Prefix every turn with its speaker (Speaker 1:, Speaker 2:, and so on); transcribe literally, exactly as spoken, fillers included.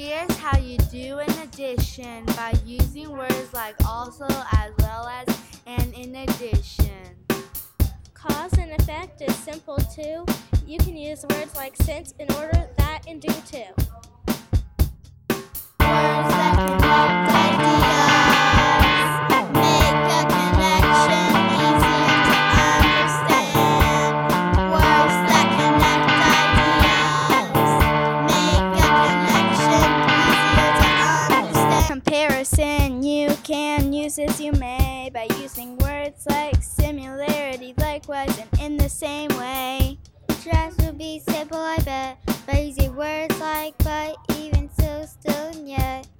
Speaker 1: Here's how you do an addition by using words like also, as well as, and in addition.
Speaker 2: Cause and effect is simple too. You can use words like since, in order, that, and due to.
Speaker 1: Words that connect ideas, make a connection easier to understand. Words that connect ideas, make a connection easier to understand.
Speaker 2: Comparison, you can use as you may by using words like similarity, likewise, and in the same way.
Speaker 3: Contrast would be simple, I bet, by using words like but, even so, still, and yet.